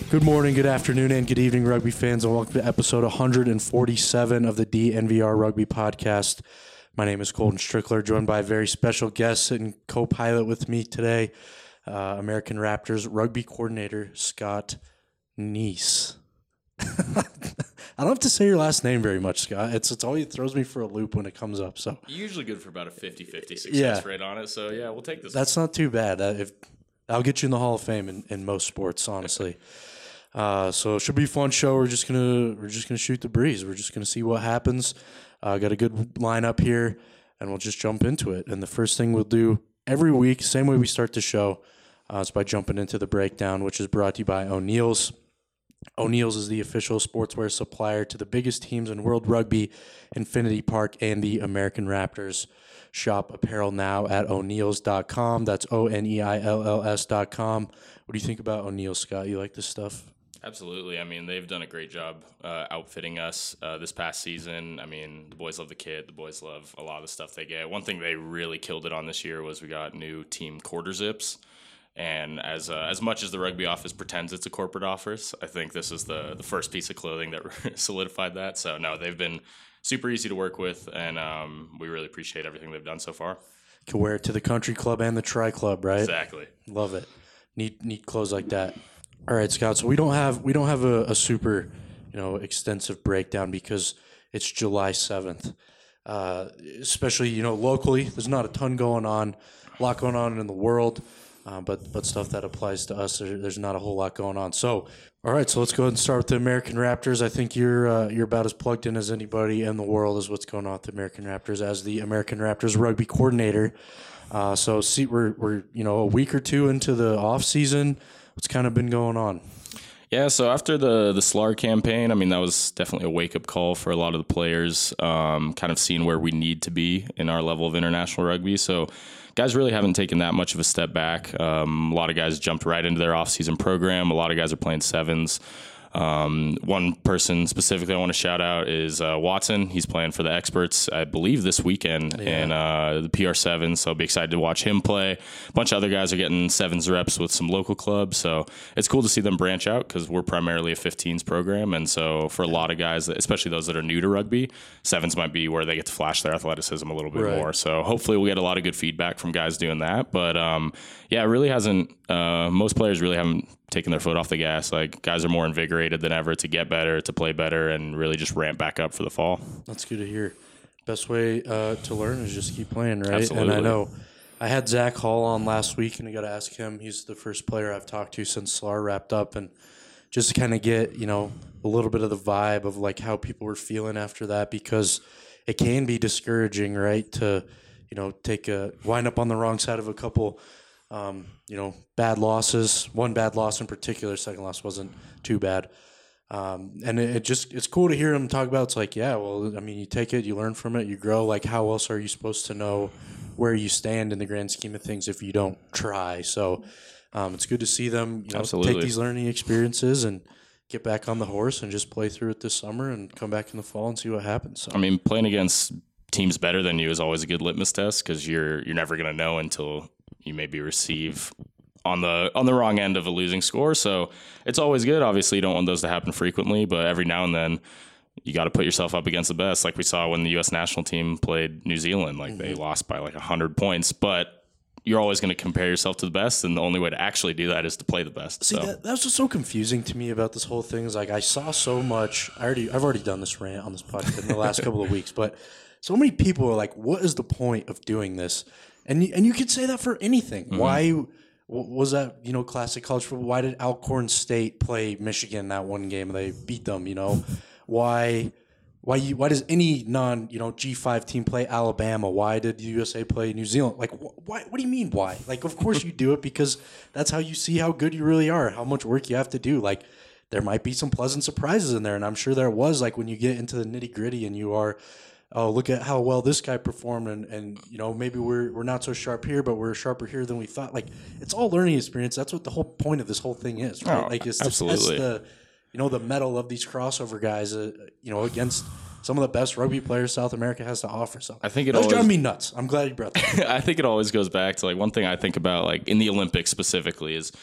Good morning, good afternoon, and good evening, rugby fans, and welcome to episode 147 of the DNVR Rugby Podcast. My name is Colton Strickler, joined by a very special guest and co-pilot with me today, American Raptors rugby coordinator, Scott Neese. I don't have to say your last name very much, Scott. It's always throws me for a loop when it comes up. So you're usually good for about a 50-50 success rate on it. So, yeah, we'll take this. That's not too bad. I'll get you in the Hall of Fame in most sports, honestly. So it should be a fun show. We're just gonna shoot the breeze. We're just gonna see what happens. Got a good lineup here, and we'll just jump into it. And the first thing we'll do every week, same way we start the show, is by jumping into the breakdown, which is brought to you by O'Neill's. O'Neill's is the official sportswear supplier to the biggest teams in world rugby, Infinity Park, and the American Raptors. Shop apparel now at O'Neills.com. That's ONEILLS.com. What do you think about O'Neill's, Scott? You like this stuff? Absolutely. I mean, they've done a great job outfitting us this past season. I mean, the boys love the kit. The boys love a lot of the stuff they get. One thing they really killed it on this year was we got new team quarter zips. And as much as the rugby office pretends it's a corporate office, I think this is the first piece of clothing that solidified that. So, no, they've been super easy to work with, and we really appreciate everything they've done so far. Can wear it to the country club and the tri club, right? Exactly. Love it. Neat clothes like that. All right, Scott. So we don't have a super, extensive breakdown because it's July 7th. Especially, locally, there's not a ton going on, a lot going on in the world. But stuff that applies to us, there's not a whole lot going on. So, all right, so let's go ahead and start with the American Raptors. I think you're about as plugged in as anybody in the world as what's going on with the American Raptors as the American Raptors rugby coordinator. So, we're a week or two into the off season. What's kind of been going on? Yeah, so after the SLAR campaign, I mean, that was definitely a wake-up call for a lot of the players, kind of seeing where we need to be in our level of international rugby. So guys really haven't taken that much of a step back. A lot of guys jumped right into their off-season program. A lot of guys are playing sevens. One person specifically I want to shout out is Watson. He's playing for the Experts, I believe, this weekend in the PR7, so I'll be excited to watch him play. A bunch of other guys are getting sevens reps with some local clubs, so it's cool to see them branch out because we're primarily a 15s program, and so for a lot of guys, especially those that are new to rugby, sevens might be where they get to flash their athleticism a little bit more. So hopefully we'll get a lot of good feedback from guys doing that, but it really hasn't, most players really haven't taking their foot off the gas. Like, guys are more invigorated than ever to get better, to play better, and really just ramp back up for the fall. That's good to hear. Best way to learn is just keep playing, right? Absolutely. And I know I had Zach Hall on last week, and I got to ask him. He's the first player I've talked to since SLAR wrapped up, and just to kind of get, a little bit of the vibe of, like, how people were feeling after that, because it can be discouraging, right, to, wind up on the wrong side of a couple bad losses. One bad loss in particular, second loss wasn't too bad. And it's cool to hear him talk about. It's like, yeah, well, I mean, you take it, you learn from it, you grow. Like, how else are you supposed to know where you stand in the grand scheme of things if you don't try? So it's good to see them, take these learning experiences and get back on the horse and just play through it this summer and come back in the fall and see what happens. So, I mean, playing against teams better than you is always a good litmus test because you're never going to know until you maybe receive on the wrong end of a losing score. So it's always good. Obviously, you don't want those to happen frequently, but every now and then you got to put yourself up against the best. Like we saw when the U.S. national team played New Zealand, they lost by 100 points, but you're always going to compare yourself to the best, and the only way to actually do that is to play the best. See, that's just so confusing to me about this whole thing. Is like I saw so much. I've already done this rant on this podcast in the last couple of weeks, but so many people are like, "What is the point of doing this?" And you could say that for anything. Mm-hmm. Why was that? Classic college football. Why did Alcorn State play Michigan that one game and they beat them? Why does any non G5 team play Alabama? Why did the USA play New Zealand? Like, why? What do you mean why? Like, of course you do it because that's how you see how good you really are, how much work you have to do. Like, there might be some pleasant surprises in there, and I'm sure there was. Like when you get into the nitty gritty and you are, oh, look at how well this guy performed, and maybe we're not so sharp here, but we're sharper here than we thought. Like, it's all learning experience. That's what the whole point of this whole thing is, right? It's absolutely. To test the mettle of these crossover guys, against some of the best rugby players South America has to offer. So I think that's driving me nuts. I'm glad you brought that. I think it always goes back to one thing I think about in the Olympics specifically is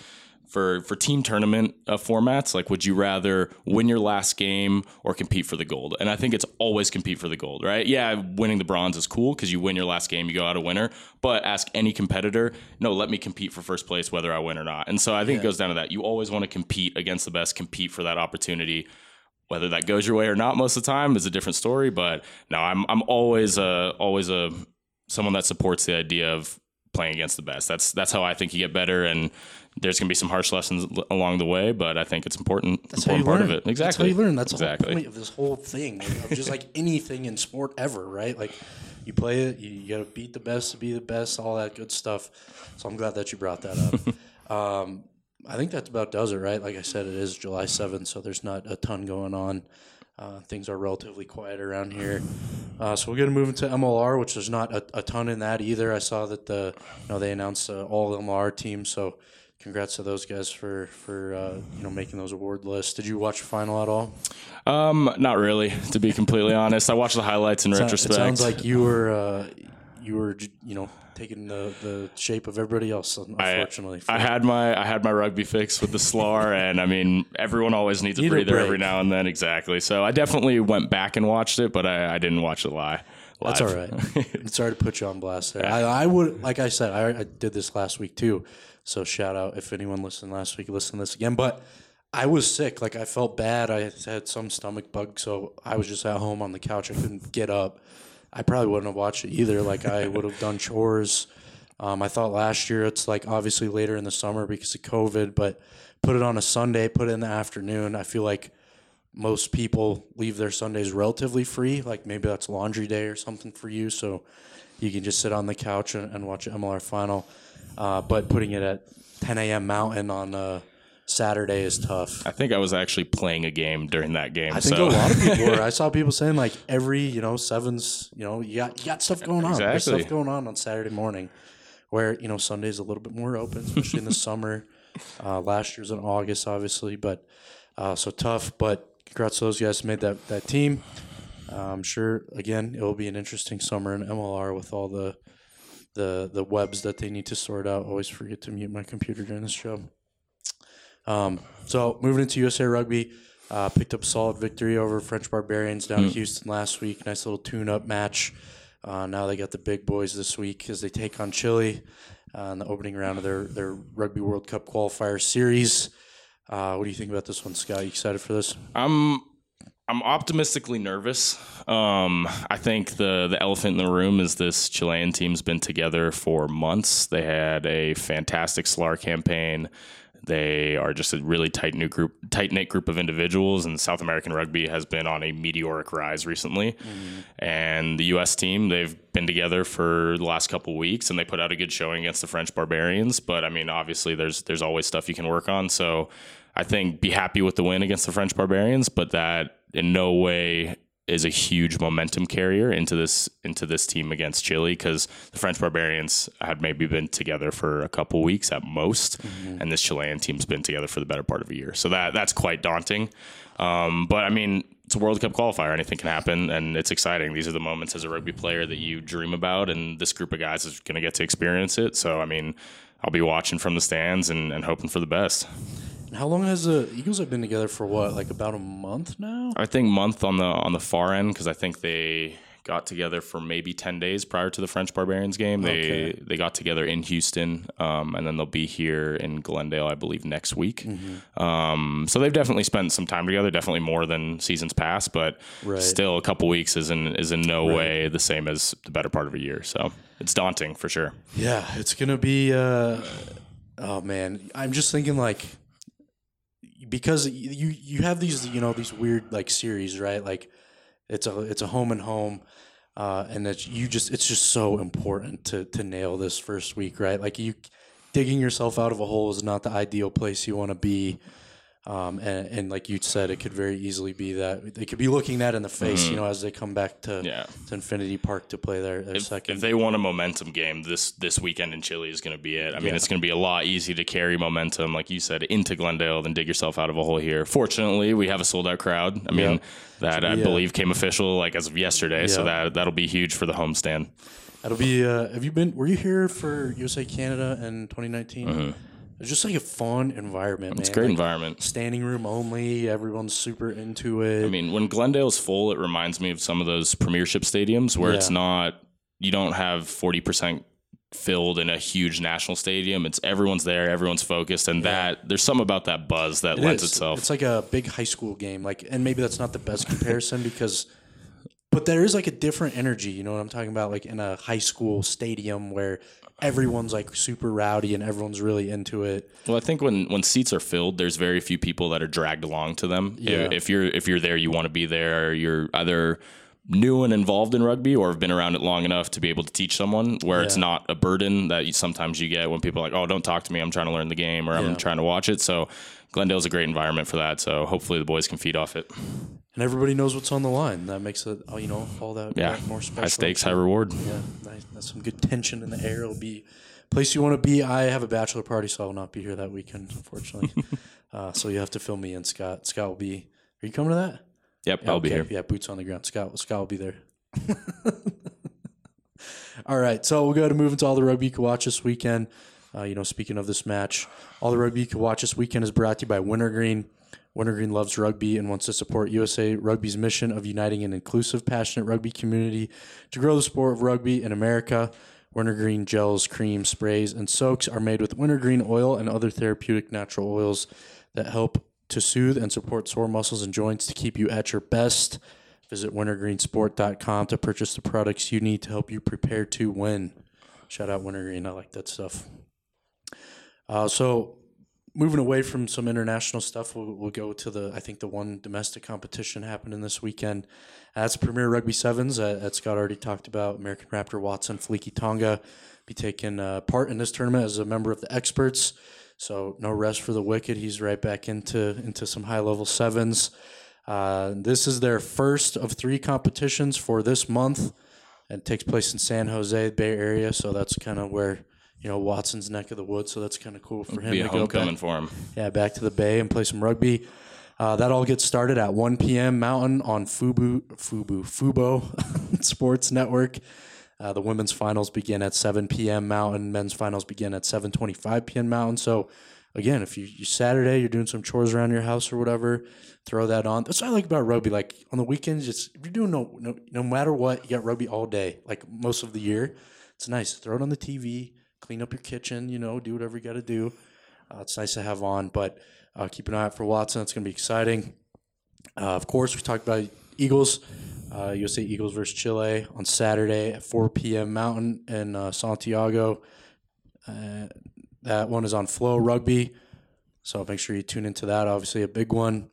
for team tournament formats, like, would you rather win your last game or compete for the gold? And I think it's always compete for the gold, right? Yeah, winning the bronze is cool because you win your last game, you go out a winner. But ask any competitor, no, let me compete for first place whether I win or not. And so I think it goes down to that. You always want to compete against the best, compete for that opportunity. Whether that goes your way or not most of the time is a different story. But no, I'm always someone that supports the idea of playing against the best. That's how I think you get better, and there's going to be some harsh lessons along the way, but I think it's important. That's how you part learn. of it. Exactly. That's how you learn. That's exactly the whole point of this whole thing, of just like anything in sport ever, right? Like, you play it, you got to beat the best to be the best, all that good stuff. So I'm glad that you brought that up. I think that about does it, right? Like I said, it is July 7th, so there's not a ton going on. Things are relatively quiet around here. So we're going to move into MLR, which there's not a ton in that either. I saw that they announced all MLR teams, so congrats to those guys for making those award lists. Did you watch the final at all? Not really, to be completely honest. I watched the highlights in retrospect. It sounds like you were taking the shape of everybody else, unfortunately. I had my rugby fix with the SLAR, and I mean, everyone always needs a breather every now and then. Exactly. So I definitely went back and watched it, but I didn't watch it live. That's all right. Sorry to put you on blast there. I would, like I said, I did this last week too. So shout out if anyone listened last week, listen to this again. But I was sick. Like, I felt bad. I had some stomach bug, so I was just at home on the couch. I couldn't get up. I probably wouldn't have watched it either. Like, I would have done chores. I thought last year it's like obviously later in the summer because of COVID, but put it on a Sunday, put it in the afternoon. I feel like most people leave their Sundays relatively free. Like, maybe that's laundry day or something for you, so you can just sit on the couch and watch an MLR final. But putting it at 10 a.m. Mountain on Saturday is tough. I think I was actually playing a game during that game. I think a lot of people were. I saw people saying like every sevens. You got stuff going on. Exactly. There's stuff going on Saturday morning, where Sunday's a little bit more open, especially in the summer. Last year's in August, obviously, but so tough. But congrats to those guys who made that team. I'm sure again it will be an interesting summer in MLR with all the webs that they need to sort out. Always forget to mute my computer during this show. So moving into USA Rugby, picked up a solid victory over French Barbarians down in Houston last week. Nice little tune-up match. Now they got the big boys this week as they take on Chile in the opening round of their Rugby World Cup qualifier series. What do you think about this one, Scott? You excited for this? I'm optimistically nervous. I think the elephant in the room is this Chilean team's been together for months. They had a fantastic SLAR campaign. They are just a really tight-knit group of individuals, and South American rugby has been on a meteoric rise recently. Mm-hmm. And the U.S. team, they've been together for the last couple of weeks, and they put out a good showing against the French Barbarians. But, I mean, obviously there's always stuff you can work on. So I think be happy with the win against the French Barbarians, but that in no way is a huge momentum carrier into this team against Chile, because the French Barbarians had maybe been together for a couple weeks at most, and this Chilean team's been together for the better part of a year. So that's quite daunting. But I mean, it's a World Cup qualifier. Anything can happen, and it's exciting. These are the moments as a rugby player that you dream about, and this group of guys is going to get to experience it. So, I mean, I'll be watching from the stands and hoping for the best. How long has the Eagles have been together for? What, like about a month now? I think month on the far end, because I think they got together for maybe 10 days prior to the French Barbarians game. They got together in Houston, and then they'll be here in Glendale, I believe, next week. Mm-hmm. So they've definitely spent some time together, definitely more than seasons past, but still a couple weeks is in no way the same as the better part of a year. So it's daunting for sure. Yeah, it's gonna be. Oh man, I'm just thinking like, because you have these these weird like series, right? Like it's a home and home, and it's just so important to nail this first week, right? Like, digging yourself out of a hole is not the ideal place you want to be. And like you said, it could very easily be that they could be looking that in the face, as they come back to Infinity Park to play their second. If they want a momentum game, this weekend in Chile is going to be it. I mean, it's going to be a lot easier to carry momentum, like you said, into Glendale than dig yourself out of a hole here. Fortunately, we have a sold-out crowd. I mean, that I believe came official like as of yesterday, so that'll be huge for the homestand. That'll be. Were you here for USA Canada in 2019? It's just like a fun environment, man. It's a great like, environment. Standing room only. Everyone's super into it. I mean, when Glendale's full, it reminds me of some of those premiership stadiums where it's not, you don't have 40% filled in a huge national stadium. It's everyone's there, everyone's focused, and that there's something about that buzz that lends itself. It's like a big high school game, like, and maybe that's not the best comparison but there is like a different energy. You know what I'm talking about? Like in a high school stadium where everyone's like super rowdy and everyone's really into it. Well, I think when seats are filled, there's very few people that are dragged along to them. Yeah. If you're there, you want to be there. You're either new and involved in rugby or have been around it long enough to be able to teach someone where it's not a burden that sometimes you get when people are like, oh, don't talk to me, I'm trying to learn the game, or I'm trying to watch it. So Glendale's a great environment for that. So hopefully the boys can feed off it. And everybody knows what's on the line. That makes it, all that more special. High stakes, high reward. Yeah, nice. That's some good tension in the air. It'll be a place you want to be. I have a bachelor party, so I will not be here that weekend, unfortunately. So you have to fill me in, Scott. Scott will be. Are you coming to that? Yep, Yeah, I'll be here. Yeah, boots on the ground. Scott will be there. All right, so we'll go to move into all the rugby you can watch this weekend. Speaking of this match, all the rugby you can watch this weekend is brought to you by Wintergreen. Wintergreen loves rugby and wants to support USA Rugby's mission of uniting an inclusive, passionate rugby community to grow the sport of rugby in America. Wintergreen gels, creams, sprays, and soaks are made with wintergreen oil and other therapeutic natural oils that help to soothe and support sore muscles and joints to keep you at your best. Visit wintergreensport.com to purchase the products you need to help you prepare to win. Shout out Wintergreen. I like that stuff. So moving away from some international stuff, we'll go to the one domestic competition happening this weekend. That's Premier Rugby Sevens that Scott already talked about. American Raptor Watson Fleeky Tonga be taking part in this tournament as a member of the experts. So no rest for the wicked. He's right back into some high-level sevens. This is their first of 3 competitions for this month, and it takes place in San Jose, Bay Area. So that's kind of where Watson's neck of the woods. So that's kind of cool for him Be a to go homecoming back, for him. Yeah, back to the Bay and play some rugby. That all gets started at 1 p.m. Mountain on Fubo Sports Network. The women's finals begin at 7 p.m. Mountain. Men's finals begin at 7:25 p.m. Mountain. So, again, if you Saturday, you're doing some chores around your house or whatever, throw that on. That's what I like about rugby. Like, on the weekends, if you're doing no matter what, you got rugby all day, like most of the year. It's nice. Throw it on the TV, clean up your kitchen, do whatever you got to do. It's nice to have on, but keep an eye out for Watson. It's going to be exciting. Of course, we talked about Eagles. USA Eagles versus Chile on Saturday at 4 p.m. Mountain in Santiago. That one is on Flow Rugby, so make sure you tune into that. Obviously, a big one.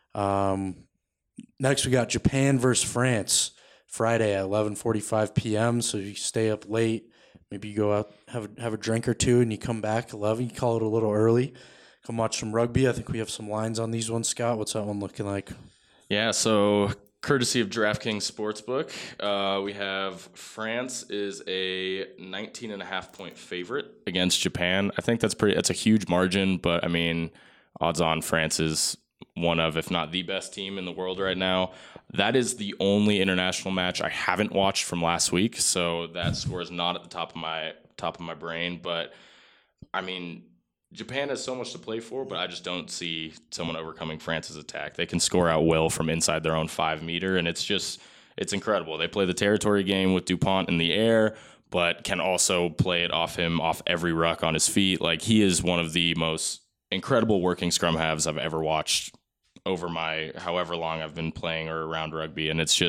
Next, we got Japan versus France Friday at 11:45 p.m. So you stay up late. Maybe you go out, have a drink or two, and you come back 11. You call it a little early. Come watch some rugby. I think we have some lines on these ones, Scott. What's that one looking like? Yeah, so courtesy of DraftKings Sportsbook, we have France is a 19.5 point favorite against Japan. I think that's a huge margin, but I mean, odds on France is one of, if not the best team in the world right now. That is the only international match I haven't watched from last week, so that score is not at the top of my brain. But I mean, Japan has so much to play for, but I just don't see someone overcoming France's attack. They can score out will from inside their own 5 meter, and it's incredible. They play the territory game with Dupont in the air, but can also play it off him, off every ruck on his feet. Like, he is one of the most incredible working scrum halves I've ever watched over my however long I've been playing or around rugby. And it's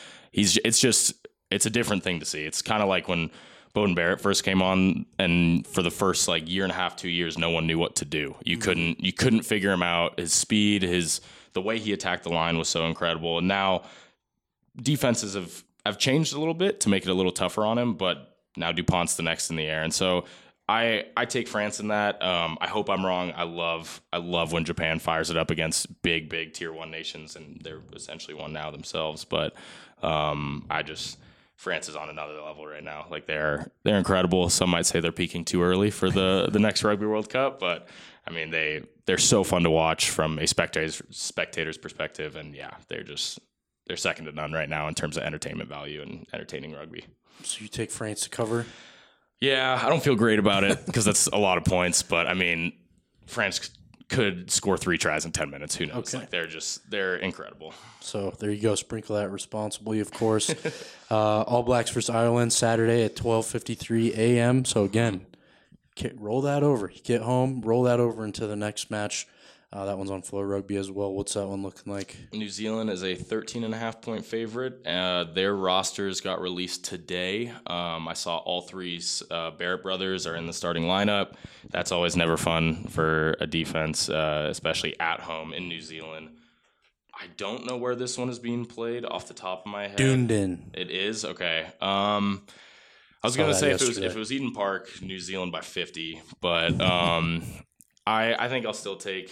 a different thing to see. It's kind of like when Bowden Barrett first came on, and for the first year and a half, 2 years, no one knew what to do. You couldn't figure him out. His speed, the way he attacked the line was so incredible. And now defenses have changed a little bit to make it a little tougher on him, but now Dupont's the next in the air. And so I take France in that. I hope I'm wrong. I love when Japan fires it up against big tier 1 nations, and they're essentially one now themselves. But France is on another level right now. Like, they're incredible. Some might say they're peaking too early for the next Rugby World Cup, but I mean, they're so fun to watch from a spectator's perspective, and yeah, they're second to none right now in terms of entertainment value and entertaining rugby. So you take France to cover? Yeah, I don't feel great about it because that's a lot of points. But I mean, France could score 3 tries in 10 minutes. Who knows? Okay. Like they're incredible. So there you go. Sprinkle that responsibly, of course. All Blacks versus Ireland Saturday at 12:53 a.m. So again, roll that over. You get home, roll that over into the next match. That one's on Flow Rugby as well. What's that one looking like? New Zealand is a 13.5-point favorite. Their rosters got released today. I saw all 3 Barrett brothers are in the starting lineup. That's always never fun for a defense, especially at home in New Zealand. I don't know where this one is being played off the top of my head. Dunedin. It is? Okay. I was going to say if it was Eden Park, New Zealand by 50, but I think I'll still take...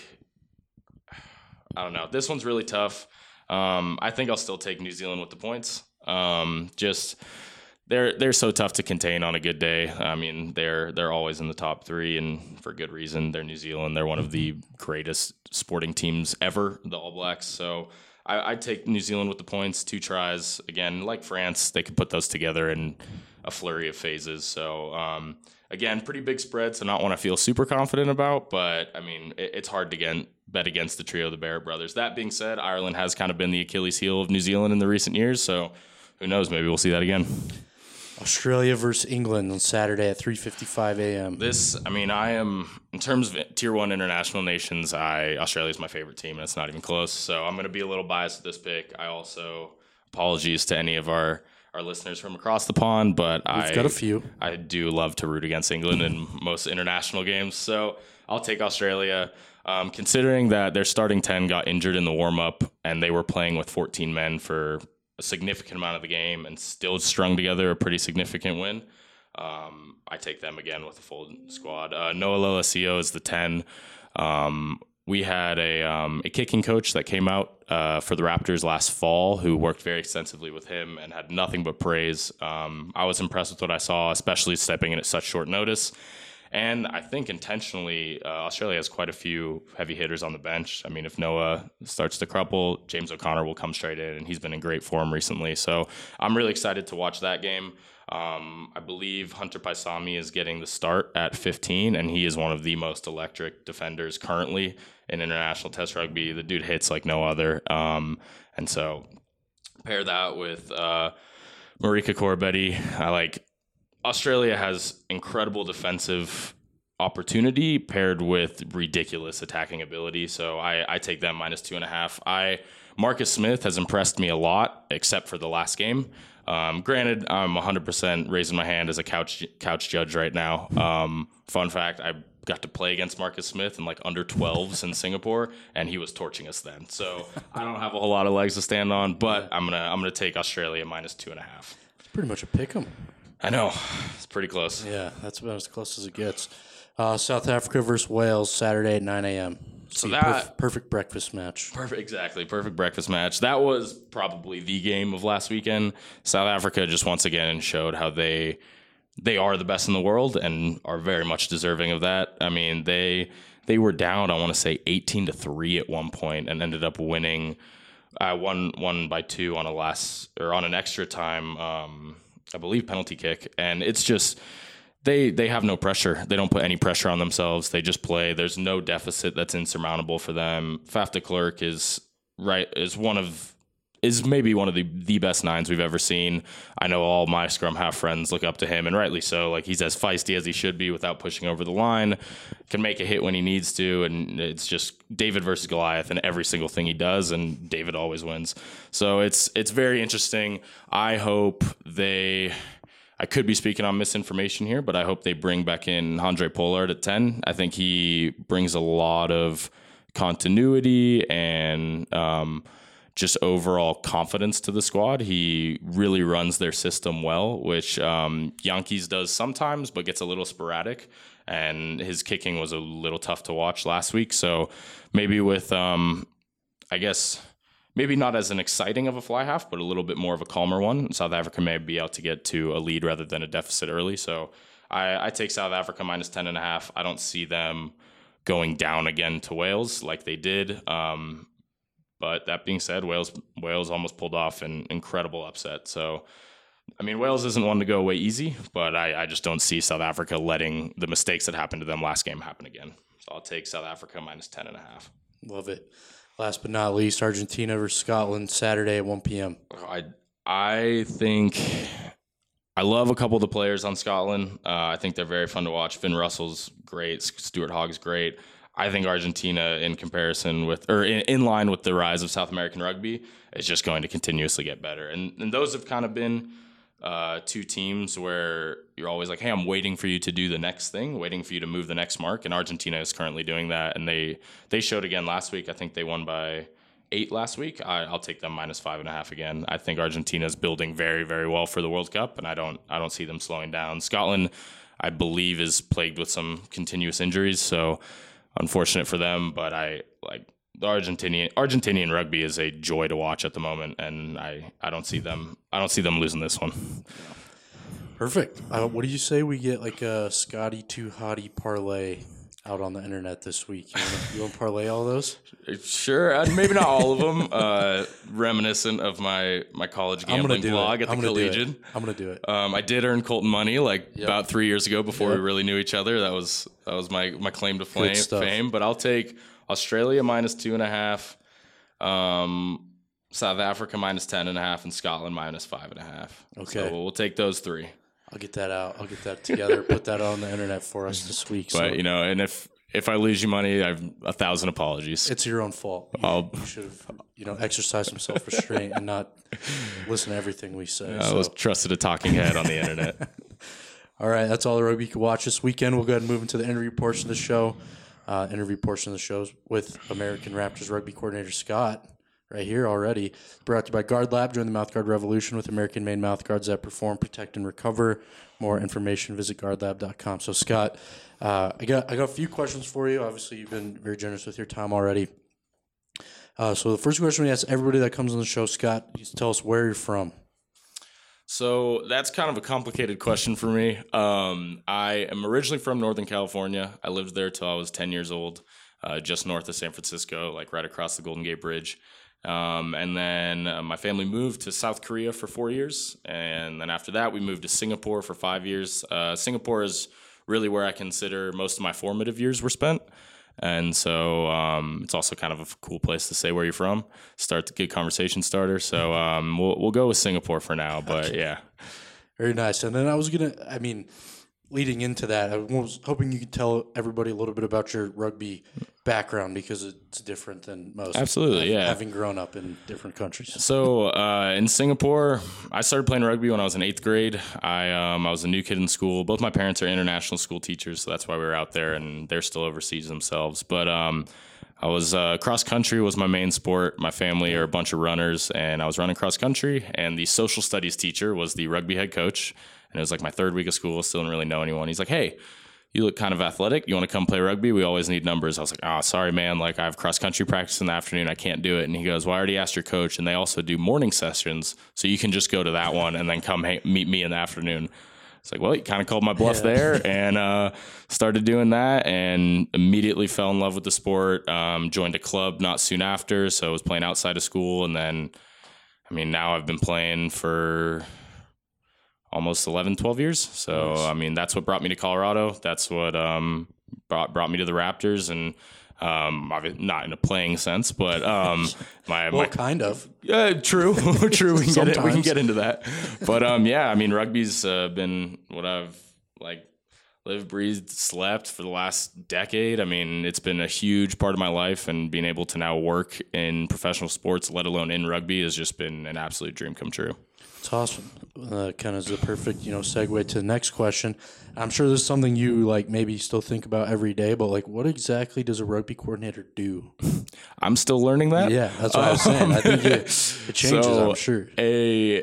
I don't know. This one's really tough. I think I'll still take New Zealand with the points. Just they're so tough to contain on a good day. I mean, they're always in the top 3, and for good reason. They're New Zealand. They're one of the greatest sporting teams ever, the All Blacks. So I'd take New Zealand with the points. 2 tries. Again, like France, they could put those together in a flurry of phases. So again, pretty big spread, so not one I feel super confident about. But I mean, it's hard to bet against the trio of the Barrett brothers. That being said, Ireland has kind of been the Achilles heel of New Zealand in the recent years, so who knows? Maybe we'll see that again. Australia versus England on Saturday at 3:55 a.m. I am, in terms of Tier 1 international nations, Australia is my favorite team, and it's not even close. So I'm going to be a little biased with this pick. I also, apologies to any of our listeners from across the pond, but We've got a few. I do love to root against England in most international games. So I'll take Australia. Considering that their starting 10 got injured in the warm-up and they were playing with 14 men for a significant amount of the game and still strung together a pretty significant win, I take them again with a full squad. Noah Lolesio is the 10. We had a kicking coach that came out for the Raptors last fall who worked very extensively with him and had nothing but praise. I was impressed with what I saw, especially stepping in at such short notice. And I think intentionally, Australia has quite a few heavy hitters on the bench. I mean, if Noah starts to crumple, James O'Connor will come straight in, and he's been in great form recently. So I'm really excited to watch that game. I believe Hunter Paisami is getting the start at 15, and he is one of the most electric defenders currently in international test rugby. The dude hits like no other. And so pair that with Marika Koroibete. Australia has incredible defensive opportunity paired with ridiculous attacking ability. So I take them minus 2.5. Marcus Smith has impressed me a lot, except for the last game. Granted, I'm 100% raising my hand as a couch judge right now. Fun fact, I got to play against Marcus Smith in like under 12s in Singapore, and he was torching us then. So I don't have a whole lot of legs to stand on, but I'm gonna take Australia minus 2.5. It's pretty much a pick 'em. I know. It's pretty close. Yeah, that's about as close as it gets. South Africa versus Wales, Saturday at 9 a.m. So that perfect breakfast match. Perfect breakfast match. That was probably the game of last weekend. South Africa just once again showed how they are the best in the world and are very much deserving of that. I mean, they were down, I want to say 18-3 at one point and ended up winning. Won by 2 on an extra time. I believe penalty kick, and it's just they have no pressure. They don't put any pressure on themselves. They just play. There's no deficit that's insurmountable for them. Faf de Klerk is maybe one of the best 9s we've ever seen. I know all my scrum half friends look up to him, and rightly so. Like, he's as feisty as he should be without pushing over the line, can make a hit when he needs to, and it's just David versus Goliath in every single thing he does, and David always wins. So it's very interesting. I hope I could be speaking on misinformation here, but I hope they bring back in Handré Pollard at 10. I think he brings a lot of continuity and just overall confidence to the squad. He really runs their system well, which Yankees does sometimes, but gets a little sporadic. And his kicking was a little tough to watch last week. So maybe with, maybe not as an exciting of a fly half, but a little bit more of a calmer one. South Africa may be out to get to a lead rather than a deficit early. So I take South Africa minus 10.5. I don't see them going down again to Wales like they did. But that being said, Wales almost pulled off an incredible upset. So I mean, Wales isn't one to go away easy, but I just don't see South Africa letting the mistakes that happened to them last game happen again. So I'll take South Africa minus 10.5. Love it. Last but not least, Argentina versus Scotland, Saturday at 1 p.m. I think I love a couple of the players on Scotland. I think they're very fun to watch. Finn Russell's great. Stuart Hogg's great. I think Argentina, in comparison with, or in line with the rise of South American rugby, is just going to continuously get better. And those have kind of been two teams where you're always like, hey, I'm waiting for you to do the next thing, waiting for you to move the next mark. And Argentina is currently doing that. And they showed again last week. I think they won by 8 last week. I'll take them minus 5.5 again. I think Argentina is building very, very well for the World Cup, and I don't see them slowing down. Scotland, I believe, is plagued with some continuous injuries, so unfortunate for them. But I like the Argentinian rugby is a joy to watch at the moment, and I don't see them losing this one. Perfect. What do you say we get like a Scotty Too Hottie parlay out on the internet this week? You want to parlay all those? Sure. Maybe not all of them. Reminiscent of my college gambling blog at the Collegian. I'm going to do it. I did earn Colton money about 3 years ago before we really knew each other. That was my claim to fame. But I'll take Australia minus 2.5, South Africa minus 10.5, and Scotland minus 5.5. Okay. So we'll take those three. I'll get that out. I'll get that together. Put that on the internet for us this week. But and if I lose you money, I have 1,000 apologies. It's your own fault. You should have exercised some self-restraint and not listen to everything we say. I was trusted a talking head on the internet. All right, that's all the rugby you can watch this weekend. We'll go ahead and move into the interview portion of the show. Interview portion of the show with American Raptors rugby coordinator Scott. Right here already. Brought to you by Guard Lab. Join the mouthguard revolution with American-made mouthguards that perform, protect, and recover. More information, visit guardlab.com. So, Scott, I got a few questions for you. Obviously, you've been very generous with your time already. So the first question we ask everybody that comes on the show, Scott, tell us where you're from. So that's kind of a complicated question for me. I am originally from Northern California. I lived there till I was 10 years old, just north of San Francisco, like right across the Golden Gate Bridge. And then my family moved to South Korea for 4 years. And then after that, we moved to Singapore for 5 years. Singapore is really where I consider most of my formative years were spent. And so it's also kind of a cool place to say where you're from, start the good conversation starter. So we'll go with Singapore for now. But yeah. Very nice. And then leading into that, I was hoping you could tell everybody a little bit about your rugby background because it's different than most. Absolutely, yeah. Having grown up in different countries. So in Singapore, I started playing rugby when I was in 8th grade. I was a new kid in school. Both my parents are international school teachers, so that's why we were out there, and they're still overseas themselves. But I was cross country was my main sport. My family are a bunch of runners, and I was running cross country, and the social studies teacher was the rugby head coach. And it was like my 3rd week of school. Still didn't really know anyone. He's like, hey, you look kind of athletic. You want to come play rugby? We always need numbers. I was like, sorry, man. Like, I have cross-country practice in the afternoon. I can't do it. And he goes, well, I already asked your coach. And they also do morning sessions. So you can just go to that one and then come meet me in the afternoon. It's like, well, you kind of called my bluff there. And started doing that and immediately fell in love with the sport. Joined a club not soon after. So I was playing outside of school. And then, now I've been playing for almost 11, 12 years. So, nice. That's what brought me to Colorado. That's what brought me to the Raptors. And not in a playing sense, but kind of. Yeah, true. True. We can get into that. But rugby's been what I've lived, breathed, slept for the last decade. It's been a huge part of my life, and being able to now work in professional sports, let alone in rugby, has just been an absolute dream come true. It's awesome. Kind of is the perfect, segue to the next question. I'm sure this is something you maybe still think about every day, but what exactly does a rugby coordinator do? I'm still learning that. Yeah, that's what I was saying. I think it changes, I'm sure. A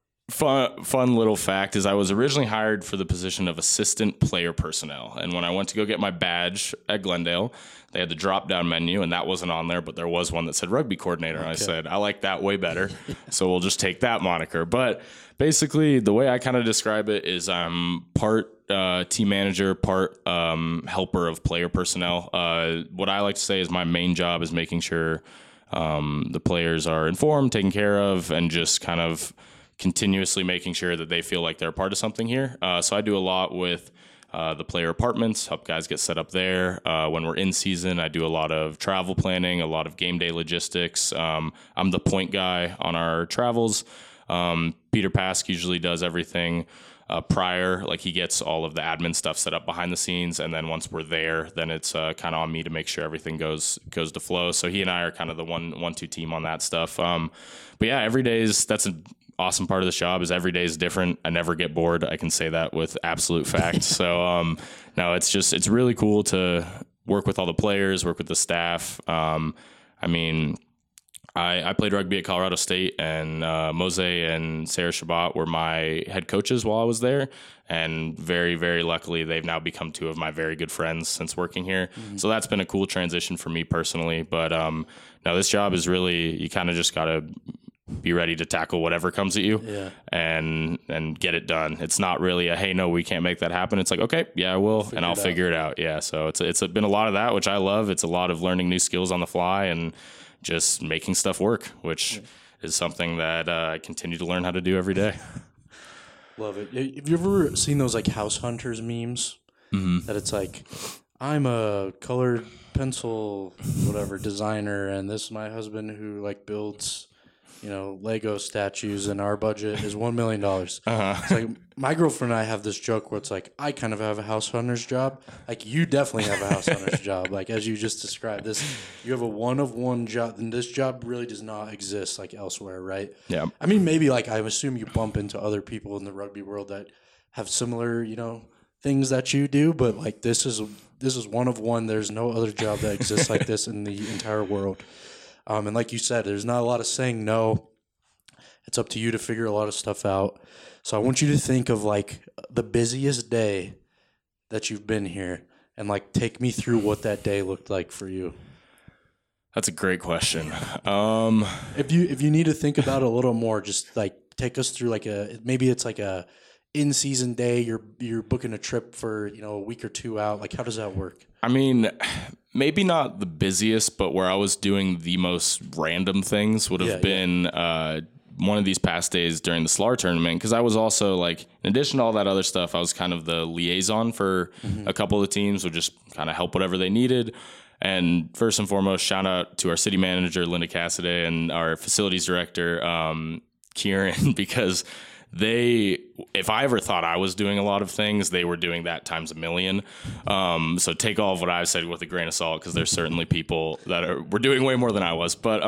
fun little fact is I was originally hired for the position of assistant player personnel. And when I went to go get my badge at Glendale, they had the drop-down menu, and that wasn't on there, but there was one that said rugby coordinator. Okay. And I said, I like that way better, so we'll just take that moniker. But basically, the way I kind of describe it is I'm part team manager, part helper of player personnel. What I like to say is my main job is making sure the players are informed, taken care of, and just kind of continuously making sure that they feel like they're a part of something here. So I do a lot with the player apartments, help guys get set up there. When we're in season, I do a lot of travel planning, a lot of game day logistics. I'm the point guy on our travels. Peter Pask usually does everything prior, like he gets all of the admin stuff set up behind the scenes, and then once we're there, then it's kind of on me to make sure everything goes to flow. So he and I are kind of the one-two team on that stuff. But yeah, that's an awesome part of the job is every day is different. I never get bored. I can say that with absolute fact. So no, it's really cool to work with all the players, work with the staff. I mean, I played rugby at Colorado State, and Mose and Sarah Shabbat were my head coaches while I was there. And very, very luckily, they've now become two of my very good friends since working here. Mm-hmm. So that's been a cool transition for me personally. But no, this job is really, you kind of just got to be ready to tackle whatever comes at you and get it done. It's not really a, hey, no, we can't make that happen. It's like, okay, yeah, I will, and I'll figure it out. Yeah, so it's been a lot of that, which I love. It's a lot of learning new skills on the fly and just making stuff work, which is something that I continue to learn how to do every day. Love it. Have you ever seen those like House Hunters memes? Mm-hmm. That it's like, I'm a colored pencil, whatever, designer, and this is my husband who like builds, Lego statues, and our budget is $1 million. Uh-huh. It's like my girlfriend and I have this joke where it's like, I kind of have a house hunter's job. Like you definitely have a house hunter's job. Like as you just described this, you have a one-of-one job, and this job really does not exist like elsewhere, right? Yeah. I mean, maybe like I assume you bump into other people in the rugby world that have similar, things that you do, but like this is one of one. There's no other job that exists like this in the entire world. And like you said, there's not a lot of saying no. It's up to you to figure a lot of stuff out. So I want you to think of like the busiest day that you've been here and like take me through what that day looked like for you. That's a great question. If you need to think about it a little more, just like take us through like maybe it's like a in-season day, you're booking a trip for, a week or two out. Like, how does that work? I mean, maybe not the busiest, but where I was doing the most random things would have been one of these past days during the SLAR tournament, because I was also like, in addition to all that other stuff, I was kind of the liaison for a couple of the teams, would just kind of help whatever they needed. And first and foremost, shout out to our city manager, Linda Cassidy, and our facilities director, Kieran, because if I ever thought I was doing a lot of things, they were doing that times a million. So take all of what I've said with a grain of salt, because there's certainly people that were doing way more than I was. But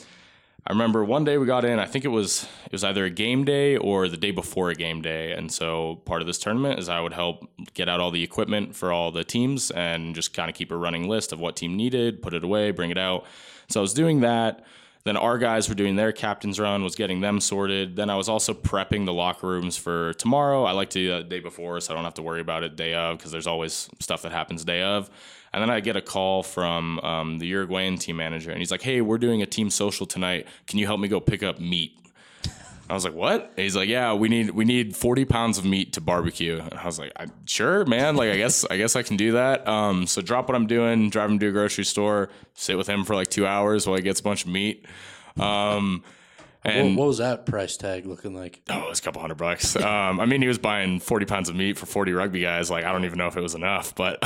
I remember one day we got in, I think it was either a game day or the day before a game day. And so part of this tournament is I would help get out all the equipment for all the teams and just kind of keep a running list of what team needed, put it away, bring it out. So I was doing that. Then our guys were doing their captain's run, was getting them sorted. Then I was also prepping the locker rooms for tomorrow. I like to do that the day before, so I don't have to worry about it day of, because there's always stuff that happens day of. And then I get a call from the Uruguayan team manager, and he's like, hey, we're doing a team social tonight. Can you help me go pick up meat? I was like, what? And he's like, yeah, we need 40 pounds of meat to barbecue. And I was like, sure, man. Like, I guess I can do that. So drop what I'm doing, drive him to a grocery store, sit with him for like 2 hours while he gets a bunch of meat. And what was that price tag looking like? Oh, it was a couple $100. I mean, he was buying 40 pounds of meat for 40 rugby guys. Like, I don't even know if it was enough, but,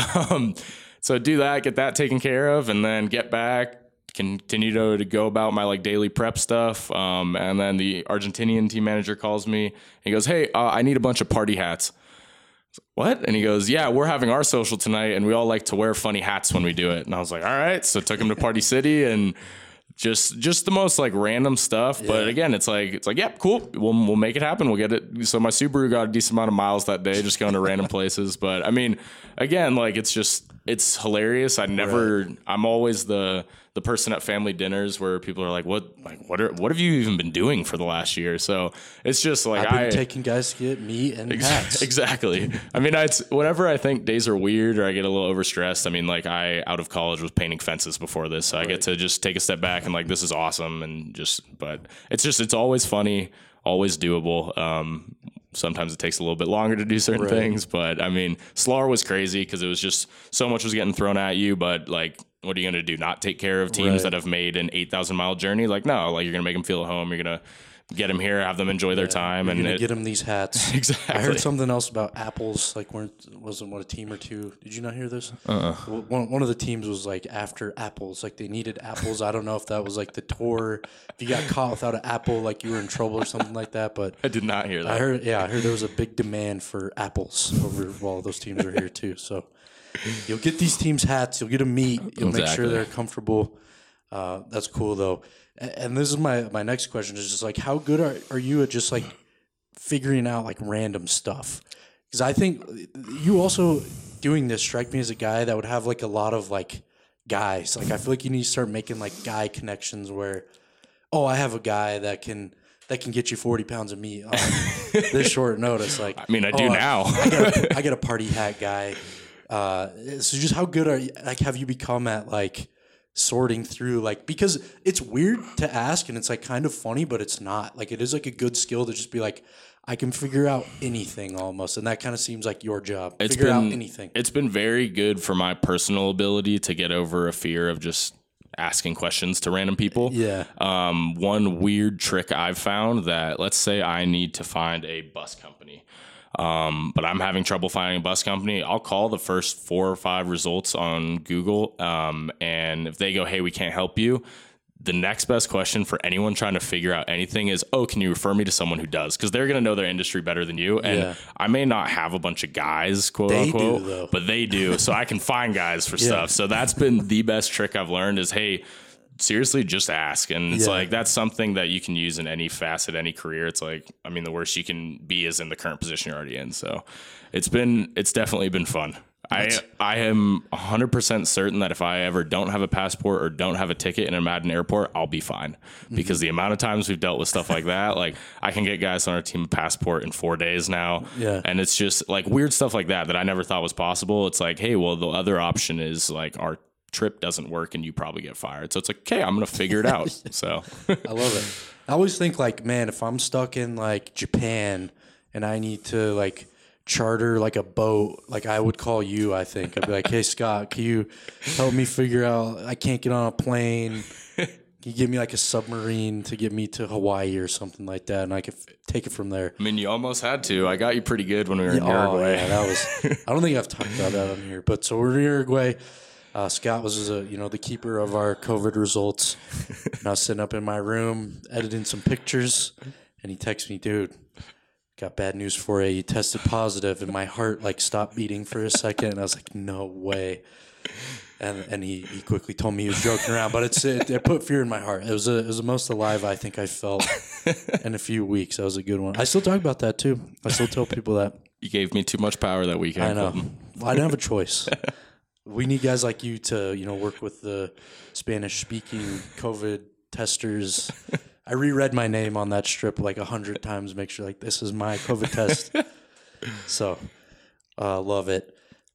so do that, get that taken care of, and then get back, continue to go about my like daily prep stuff. And then the Argentinian team manager calls me. He goes, hey, I need a bunch of party hats. What? And he goes, yeah, we're having our social tonight, and we all like to wear funny hats when we do it. And I was like, all right. So took him to Party City, and just the most like random stuff. Yeah. But again, it's like, yeah, cool. We'll make it happen. We'll get it. So my Subaru got a decent amount of miles that day, just going to random places. But I mean, again, like it's hilarious. I'm always the person at family dinners where people are like, what have you even been doing for the last year? So it's just like I've been taking guys to get meat and hats. Exactly. I mean, whenever I think days are weird or I get a little overstressed, I mean, like I out of college was painting fences before this, so I get to just take a step back and like, this is awesome. And but it's always funny, always doable. Sometimes it takes a little bit longer to do certain things, but I mean, SLAR was crazy because it was just so much was getting thrown at you, but like, what are you going to do? Not take care of teams that have made an 8,000 mile journey? Like, no, like you're going to make them feel at home. You're going to get them here, have them enjoy their time, and get them these hats. Exactly. I heard something else about apples. Like, wasn't a team or two? Did you not hear this? One of the teams was like after apples. Like, they needed apples. I don't know if that was like the tour. If you got caught without an apple, like you were in trouble or something like that. But I did not hear that. I heard there was a big demand for apples over while those teams are here too. So you'll get these teams hats. You'll get them meat. You'll make sure they're comfortable. That's cool though. And this is my next question is just like, how good are you at just like figuring out like random stuff? Because I think you also doing this strike me as a guy that would have like a lot of like guys. Like, I feel like you need to start making like guy connections where, oh, I have a guy that can get you 40 pounds of meat on this short notice. Like, I mean, I do now. I got a party hat guy. So just how good are you? Like, have you become at like sorting through, like, because it's weird to ask and it's like kind of funny, but it's not. Like, it is like a good skill to just be like, I can figure out anything almost, and that kind of seems like your job. Figure out anything. It's been very good for my personal ability to get over a fear of just asking questions to random people. Yeah. One weird trick I've found that, let's say I need to find a bus company, but I'm having trouble finding a bus company. I'll call the first 4 or 5 results on Google, and if they go, hey, we can't help you, the next best question for anyone trying to figure out anything is, oh, can you refer me to someone who does? Because they're going to know their industry better than you. And I may not have a bunch of guys, quote unquote, but they do. So I can find guys for stuff. So that's been the best trick I've learned is, hey, seriously, just ask. And it's like, that's something that you can use in any facet, any career. It's like, I mean, the worst you can be is in the current position you're already in. So it's definitely been fun. I am 100% certain that if I ever don't have a passport or don't have a ticket in a Madden airport, I'll be fine. Because the amount of times we've dealt with stuff like that, like I can get guys on our team a passport in 4 days now. Yeah. And it's just like weird stuff like that I never thought was possible. It's like, hey, well, the other option is like our trip doesn't work and you probably get fired. So it's like, okay, I'm going to figure it out. So I love it. I always think like, man, if I'm stuck in like Japan and I need to like charter like a boat, like I would call you. I think I'd be like, hey Scott, can you help me figure out, I can't get on a plane, can you give me like a submarine to get me to Hawaii or something like that, and I could take it from there. I mean, you almost had to. I got you pretty good when we were in Uruguay. Yeah, that was I don't think I've talked about that on here, but so we're in Uruguay. Scott was the keeper of our COVID results, and I was sitting up in my room editing some pictures, and he texts me, dude, got bad news for you. You tested positive, and my heart like stopped beating for a second. And I was like, no way. And he quickly told me he was joking around, but it put fear in my heart. It was the most alive I think I felt in a few weeks. That was a good one. I still talk about that too. I still tell people that. You gave me too much power that weekend. I know. Well, I didn't have a choice. We need guys like you to work with the Spanish speaking COVID testers. I reread my name on that strip like 100 times, make sure like this is my COVID test. So, love it.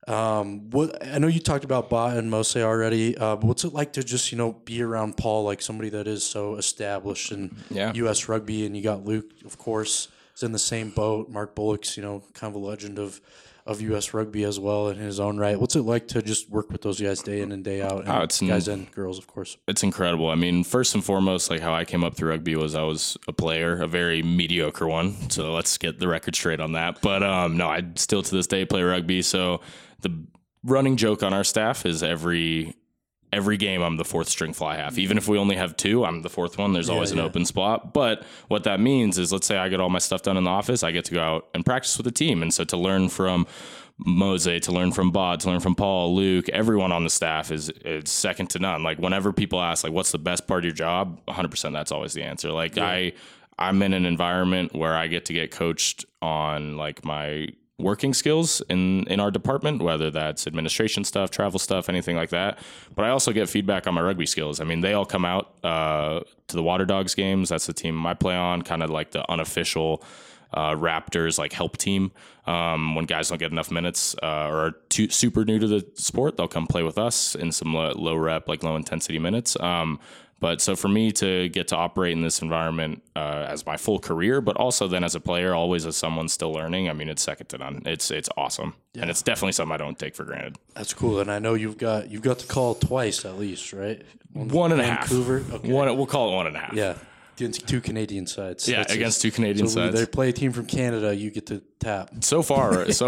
I know you talked about Ba and Mose already. What's it like to just be around Paul, like somebody that is so established in U.S. rugby, and you got Luke, of course, is in the same boat. Mark Bullock's kind of a legend of U.S. rugby as well in his own right. What's it like to just work with those guys day in and day out? And guys and girls, of course. It's incredible. I mean, first and foremost, like how I came up through rugby was I was a player, a very mediocre one. So let's get the record straight on that. But no, I still to this day play rugby. So the running joke on our staff is every game I'm the fourth string fly half. Even if we only have two, I'm the fourth one. There's always an open spot. But what that means is, let's say I get all my stuff done in the office, I get to go out and practice with the team. And so to learn from Mose, to learn from Bod, to learn from Paul, Luke, everyone on the staff is second to none. Like whenever people ask, like, what's the best part of your job? 100% that's always the answer. Like I'm in an environment where I get to get coached on like my working skills in our department, whether that's administration stuff, travel stuff, anything like that. But I also get feedback on my rugby skills. I mean, they all come out to the Water Dogs games. That's the team I play on, kind of like the unofficial Raptors like help team. When guys don't get enough minutes or are super new to the sport, they'll come play with us in some low rep, like low intensity minutes. But so for me to get to operate in this environment as my full career, but also then as a player, always as someone still learning, I mean, it's second to none. It's awesome. Yeah. And it's definitely something I don't take for granted. That's cool. And I know you've got the call twice at least, right? One and a half. Vancouver? Okay. We'll call it 1.5. Yeah. Against two Canadian sides. Yeah, against two Canadian sides. They play a team from Canada, you get to tap. So far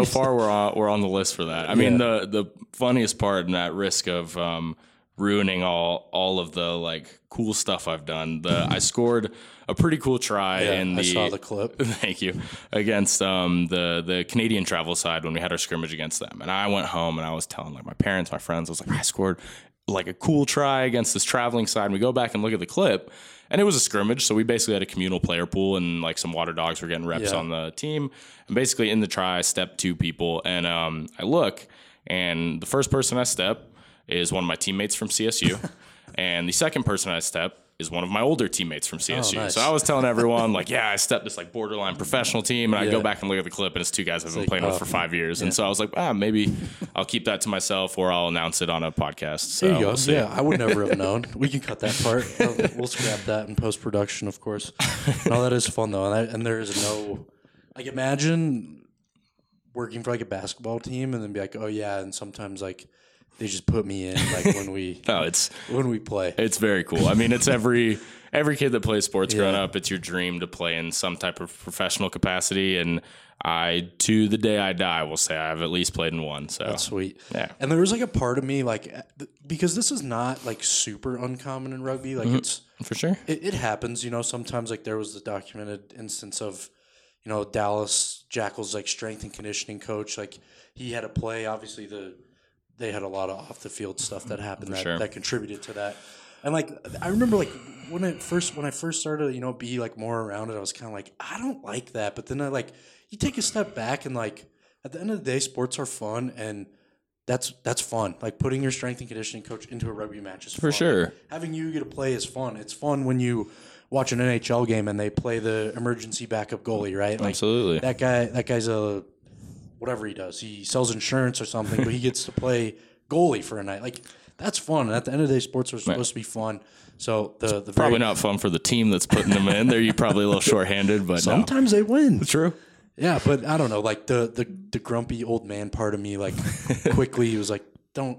we're on the list for that. I mean, the funniest part, and at risk of ruining all of the like cool stuff I've done, I scored a pretty cool try in I saw the clip. Thank you. Against the Canadian travel side when we had our scrimmage against them. And I went home and I was telling like my parents, my friends, I was like, I scored like a cool try against this traveling side. And we go back and look at the clip, and it was a scrimmage. So we basically had a communal player pool, and like some water dogs were getting reps on the team. And basically in the try, I stepped two people, and I look, and the first person I step is one of my teammates from CSU. And the second person I step is one of my older teammates from CSU. Oh, nice. So I was telling everyone, like, yeah, I stepped this like borderline professional team, and I go back and look at the clip, and it's two guys I've been playing with for 5 years. And so I was like, maybe I'll keep that to myself, or I'll announce it on a podcast. So there you go. we'll see. Yeah, I would never have known. We can cut that part. We'll scrap that in post production, of course. No, that is fun though, and there is no like imagine working for like a basketball team, and then be like, oh yeah, and sometimes like they just put me in like when we when we play. It's very cool. I mean, it's every kid that plays sports growing up, it's your dream to play in some type of professional capacity. And I, to the day I die, will say I've at least played in one. So that's sweet. Yeah. And there was like a part of me like, because this is not like super uncommon in rugby. Like it's for sure. It happens, you know, sometimes like there was the documented instance of, you know, Dallas Jackals like strength and conditioning coach. Like he had to play, obviously they had a lot of off the field stuff that happened that contributed to that. And like I remember like when I first started, you know, be like more around it, I was kind of like, I don't like that. But then I like you take a step back and like at the end of the day, sports are fun, and that's fun. Like putting your strength and conditioning coach into a rugby match is fun. For sure. Like, having you get to play is fun. It's fun when you watch an NHL game and they play the emergency backup goalie, right? Like, absolutely. That guy's a whatever he does. He sells insurance or something, but he gets to play goalie for a night. Like that's fun. And at the end of the day, sports are supposed to be fun. So the probably not fun for the team that's putting them in. They're probably a little shorthanded, but sometimes they win. True. Yeah, but I don't know. Like the grumpy old man part of me, like quickly he was like, don't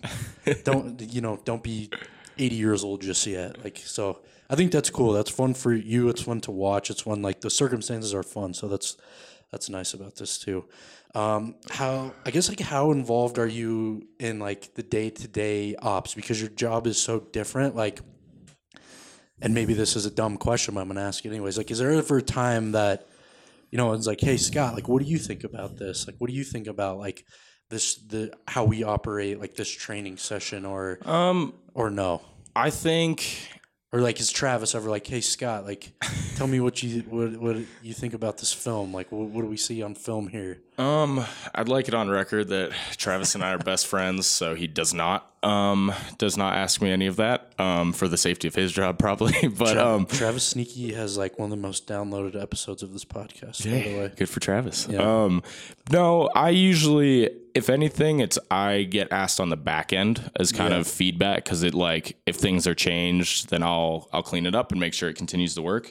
be 80 years old just yet. Like so, I think that's cool. That's fun for you. It's fun to watch. It's fun. Like the circumstances are fun. So that's nice about this too. How involved are you in like the day-to-day ops, because your job is so different? Like, and maybe this is a dumb question, but I'm going to ask it anyways. Like, is there ever a time that, you know, it's like, hey Scott, like, what do you think about this? Like, what do you think about like how we operate like this training session or no? I think. Or like, is Travis ever like, hey Scott, like, tell me what you think about this film? Like, what do we see on film here? I'd like it on record that Travis and I are best friends, so he does not ask me any of that for the safety of his job, probably. But Travis Sneaky has like one of the most downloaded episodes of this podcast. By the way, good for Travis. Yeah. No, I usually, if anything, I get asked on the back end as kind of feedback, because it like if things are changed, then I'll clean it up and make sure it continues to work.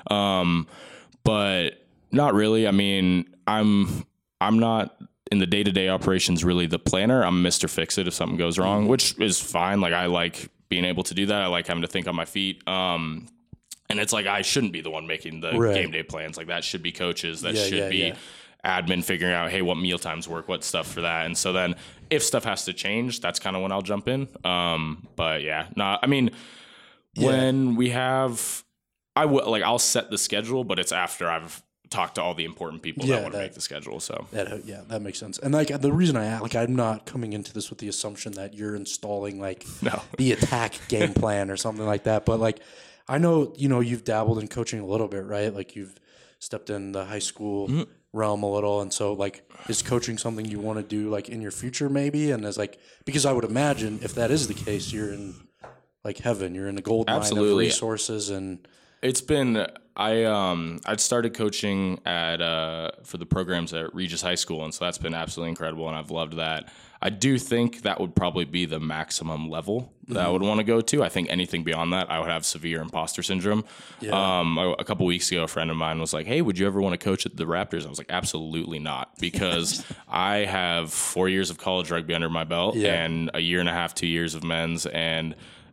But not really. I mean, I'm not in the day-to-day operations really the planner. I'm Mr. Fix-It if something goes wrong, which is fine. Like I like being able to do that. I like having to think on my feet. And it's like I shouldn't be the one making the game day plans. Like that should be coaches. That should be admin figuring out, hey, what meal times work, what stuff for that. And so then if stuff has to change, that's kind of when I'll jump in. But yeah, when we have, I'll set the schedule, but it's after I've talked to all the important people that want to make the schedule. So that makes sense. And like the reason I'm not coming into this with the assumption that you're installing like the attack game plan or something like that. But like, I know, you know, you've dabbled in coaching a little bit, right? Like you've stepped in the high school realm a little. And so like, is coaching something you want to do like in your future maybe? And as like, because I would imagine if that is the case, you're in like heaven, you're in the gold mine of resources. And it's been, I'd started coaching for the programs at Regis High School, and so that's been absolutely incredible, and I've loved that. I do think that would probably be the maximum level that I would want to go to. I think anything beyond that, I would have severe imposter syndrome. Yeah. A couple weeks ago, a friend of mine was like, hey, would you ever want to coach at the Raptors? I was like, absolutely not, because I have 4 years of college rugby under my belt and a year and a half, 2 years of men's, and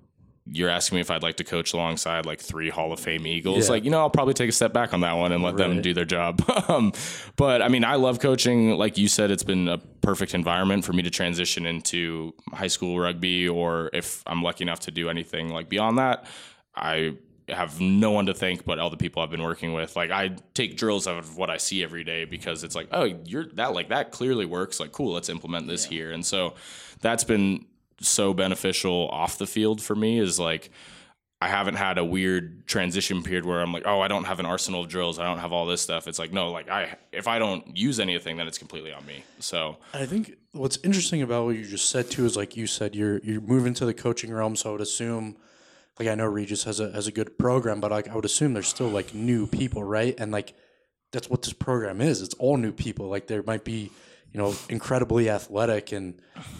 you're asking me if I'd like to coach alongside like 3 Hall of Fame Eagles. Yeah. Like, I'll probably take a step back on that one and let them do their job. But I mean, I love coaching. Like you said, it's been a perfect environment for me to transition into high school rugby, or if I'm lucky enough to do anything like beyond that, I have no one to thank but all the people I've been working with. Like, I take drills out of what I see every day because it's like, oh, that clearly works. Like, cool, let's implement this here. And so that's been so beneficial off the field for me, is like, I haven't had a weird transition period where I'm like, oh, I don't have an arsenal of drills, I don't have all this stuff. It's like, no, like if I don't use anything, then it's completely on me. So I think what's interesting about what you just said too is, like you said, you're moving to the coaching realm. So I would assume, like, I know Regis has a good program, but like I would assume there's still like new people, right? And like that's what this program is. It's all new people. Like, there might be, incredibly athletic and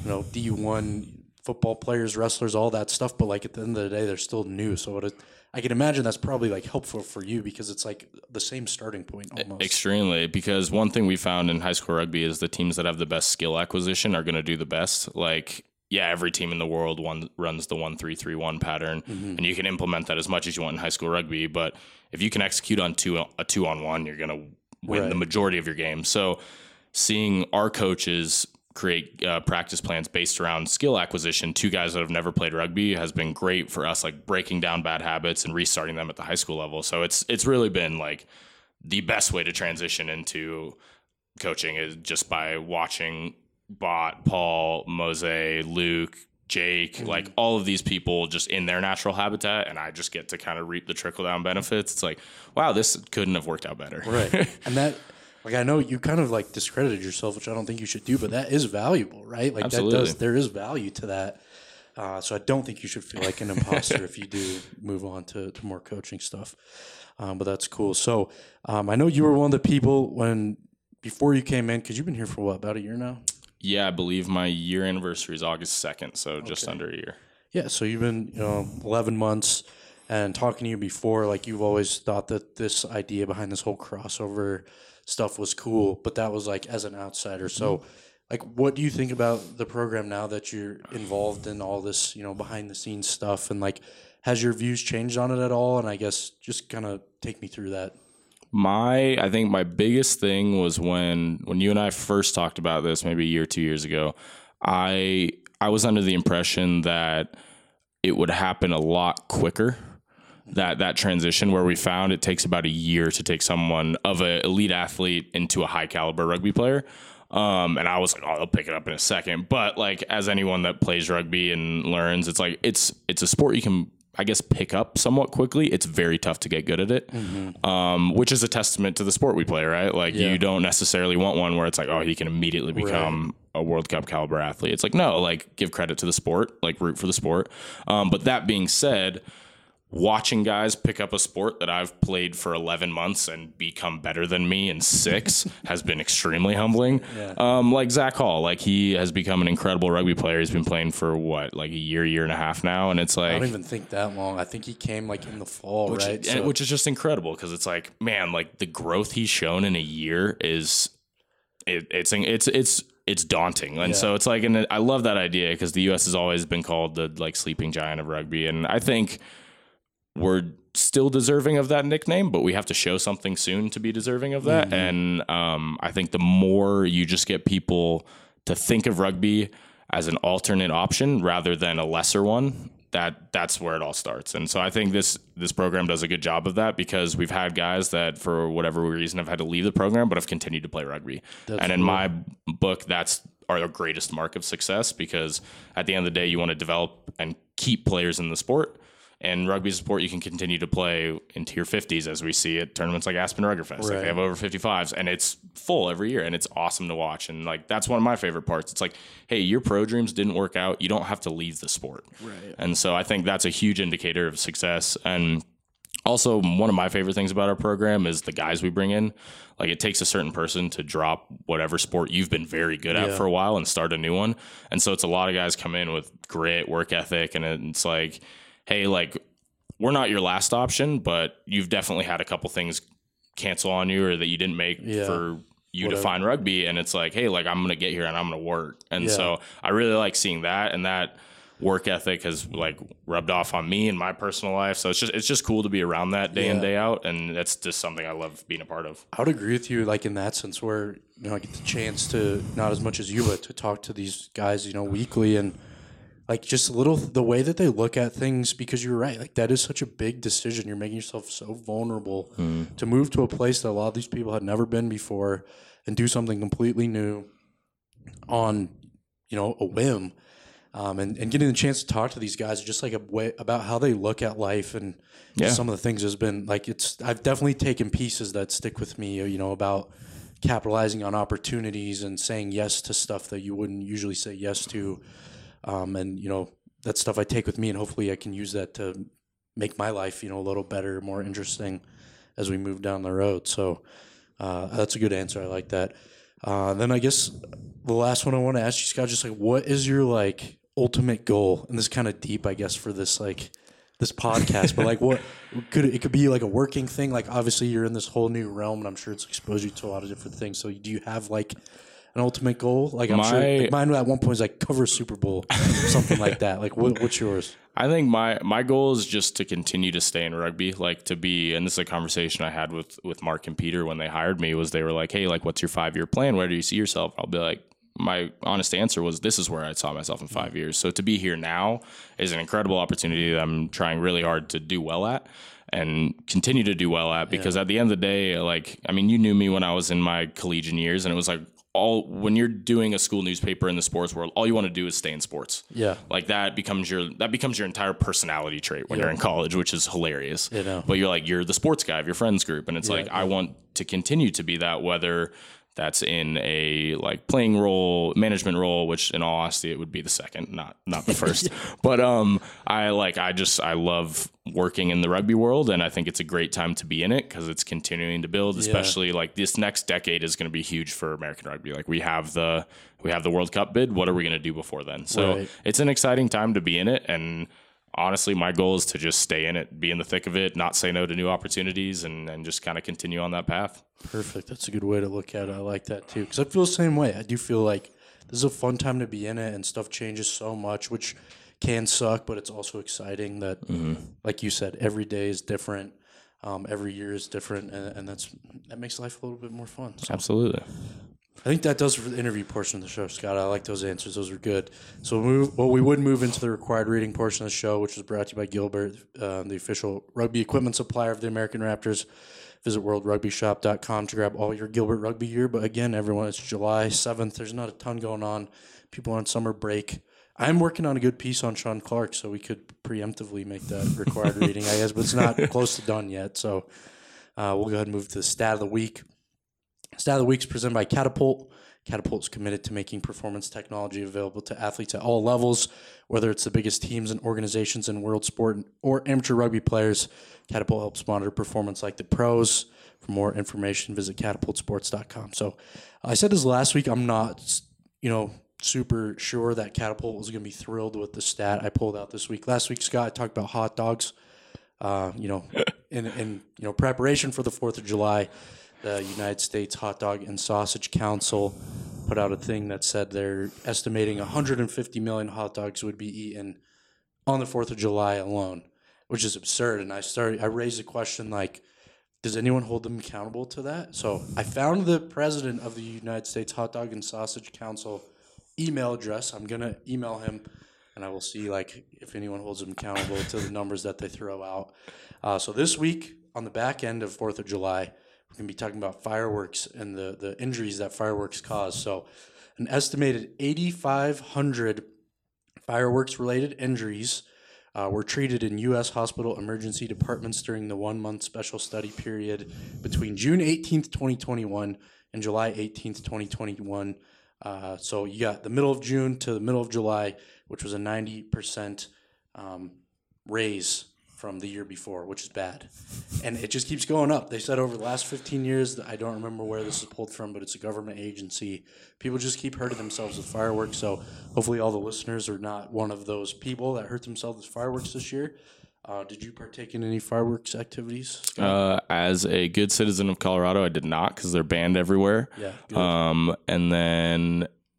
D1 football players, wrestlers, all that stuff, but like at the end of the day, they're still new. So I can imagine that's probably like helpful for you because it's like the same starting point almost. Extremely, because one thing we found in high school rugby is the teams that have the best skill acquisition are going to do the best. Like, yeah, every team in the world runs the 1-3-3-1 pattern, and you can implement that as much as you want in high school rugby. But if you can execute on a 2-on-1, you're going to win the majority of your games. So seeing our coaches create practice plans based around skill acquisition, 2 guys that have never played rugby, has been great for us, like breaking down bad habits and restarting them at the high school level. So it's really been like the best way to transition into coaching is just by watching Bot, Paul, Mose, Luke, Jake, like all of these people just in their natural habitat, and I just get to kind of reap the trickle down benefits. It's like, wow, this couldn't have worked out better. Right. And that, like, I know you kind of like discredited yourself, which I don't think you should do, but that is valuable, right? Like, absolutely. there is value to that. So I don't think you should feel like an imposter if you do move on to more coaching stuff. But that's cool. So I know you were one of the people before you came in, because you've been here for about a year now? Yeah, I believe my year anniversary is August 2nd, so just under a year. Yeah, so you've been 11 months, and talking to you before, like, you've always thought that this idea behind this whole crossover stuff was cool, but that was like as an outsider. So like, what do you think about the program now that you're involved in all this, behind the scenes stuff, and like, has your views changed on it at all? And I guess just kind of take me through that. I think my biggest thing was when you and I first talked about this, maybe a year, 2 years ago, I was under the impression that it would happen a lot quicker, that transition, where we found it takes about a year to take someone of an elite athlete into a high caliber rugby player. And I was like, oh, they'll pick it up in a second. But like, as anyone that plays rugby and learns, it's like, it's a sport you can, I guess, pick up somewhat quickly. It's very tough to get good at it, which is a testament to the sport we play, right? Like, you don't necessarily want one where it's like, oh, he can immediately become a World Cup caliber athlete. It's like, no, like, give credit to the sport, like, root for the sport. But that being said, watching guys pick up a sport that I've played for 11 months and become better than me in 6 has been extremely humbling. Like Zach Hall, like, he has become an incredible rugby player. He's been playing for like a year and a half now. And it's like, I don't even think that long. I think he came like in the fall, right? Which is just incredible, because it's like, man, like, the growth he's shown in a year is it's daunting. And so it's like, and I love that idea, because the U.S. has always been called the like sleeping giant of rugby. And I think we're still deserving of that nickname, but we have to show something soon to be deserving of that. And I think the more you just get people to think of rugby as an alternate option rather than a lesser one, that's where it all starts. And so I think this program does a good job of that, because we've had guys that for whatever reason have had to leave the program but have continued to play rugby. And in my book, that's our greatest mark of success, because at the end of the day, you want to develop and keep players in the sport. And rugby is a sport you can continue to play into your 50s, as we see at tournaments like Aspen Ruggerfest. Like, they have over 55s, and it's full every year, and it's awesome to watch. And like, that's one of my favorite parts. It's like, hey, your pro dreams didn't work out. You don't have to leave the sport. And so I think that's a huge indicator of success. And also, one of my favorite things about our program is the guys we bring in. Like, it takes a certain person to drop whatever sport you've been very good at for a while and start a new one. And so it's a lot of guys come in with grit, work ethic, and it's like, hey, like, we're not your last option, but you've definitely had a couple things cancel on you, or that you didn't make for you to find rugby. And it's like, hey, like, I'm going to get here and I'm going to work. And so I really like seeing that. And that work ethic has like rubbed off on me in my personal life. So it's just cool to be around that day in, day out. And that's just something I love being a part of. I would agree with you, like in that sense where, I get the chance to, not as much as you, but to talk to these guys, weekly, and like just the way that they look at things, because you're right, like that is such a big decision. You're making yourself so vulnerable to move to a place that a lot of these people had never been before and do something completely new on, a whim. And getting the chance to talk to these guys, just like a way about how they look at life and some of the things has been like, I've definitely taken pieces that stick with me, about capitalizing on opportunities and saying yes to stuff that you wouldn't usually say yes to. And that stuff I take with me, and hopefully I can use that to make my life, a little better, more interesting as we move down the road. So that's a good answer. I like that. Then I guess the last one I want to ask you, Scott, just like, what is your like ultimate goal? And this is kind of deep, I guess, for this this podcast, but like what could be like a working thing? Like obviously you're in this whole new realm, and I'm sure it's exposed you to a lot of different things. So do you have like an ultimate goal? Like I'm sure like mine at one point was like cover Super Bowl, something like that. Like what's yours? I think my goal is just to continue to stay in rugby, like to be, and this is a conversation I had with Mark and Peter when they hired me, was they were like, hey, like what's your 5-year plan? Where do you see yourself? I'll be like, my honest answer was, this is where I saw myself in 5 years. So to be here now is an incredible opportunity that I'm trying really hard to do well at and continue to do well at, because at the end of the day, like, I mean, you knew me when I was in my collegiate years, and it was like, when you're doing a school newspaper in the sports world, all you want to do is stay in sports. Yeah. Like that becomes your entire personality trait when you're in college, which is hilarious. But you're the sports guy of your friends group. And it's I want to continue to be that, whether that's in a like playing role, management role, which in all honesty, it would be the second, not the first. But I love working in the rugby world, and I think it's a great time to be in it because it's continuing to build, especially like this next decade is going to be huge for American rugby. Like we have the World Cup bid. What are we going to do before then? So it's an exciting time to be in it. And honestly, my goal is to just stay in it, be in the thick of it, not say no to new opportunities, and just kind of continue on that path. Perfect. That's a good way to look at it. I like that too, because I feel the same way. I do feel like this is a fun time to be in it, and stuff changes so much, which can suck, but it's also exciting that, like you said, every day is different. Every year is different, and that makes life a little bit more fun. So. Absolutely. I think that does for the interview portion of the show, Scott. I like those answers. Those were good. So we would move into the required reading portion of the show, which was brought to you by Gilbert, the official rugby equipment supplier of the American Raptors. Visit worldrugbyshop.com to grab all your Gilbert rugby gear. But again, everyone, it's July 7th. There's not a ton going on. People are on summer break. I'm working on a good piece on Sean Clark, so we could preemptively make that required reading, I guess, but it's not close to done yet. So we'll go ahead and move to the stat of the week. Stat of the week is presented by Catapult. Catapult is committed to making performance technology available to athletes at all levels, whether it's the biggest teams and organizations in world sport or amateur rugby players. Catapult helps monitor performance like the pros. For more information, visit catapultsports.com. So I said this last week. I'm not, super sure that Catapult was going to be thrilled with the stat I pulled out this week. Last week, Scott talked about hot dogs. In preparation for the 4th of July, the United States Hot Dog and Sausage Council put out a thing that said they're estimating 150 million hot dogs would be eaten on the 4th of July alone, which is absurd. And I raised a question like, does anyone hold them accountable to that? So I found the president of the United States Hot Dog and Sausage Council email address. I'm going to email him, and I will see if anyone holds them accountable to the numbers that they throw out. So this week, on the back end of 4th of July, we're going to be talking about fireworks and the injuries that fireworks cause. So an estimated 8,500 fireworks-related injuries were treated in U.S. hospital emergency departments during the 1-month special study period between June 18th, 2021 and July 18th, 2021. So you got the middle of June to the middle of July, which was a 90% raise from the year before, which is bad. And it just keeps going up. They said over the last 15 years, I don't remember where this is pulled from, but it's a government agency. People just keep hurting themselves with fireworks. So hopefully all the listeners are not one of those people that hurt themselves with fireworks this year. Did you partake in any fireworks activities? As a good citizen of Colorado, I did not, because they're banned everywhere. Yeah. And then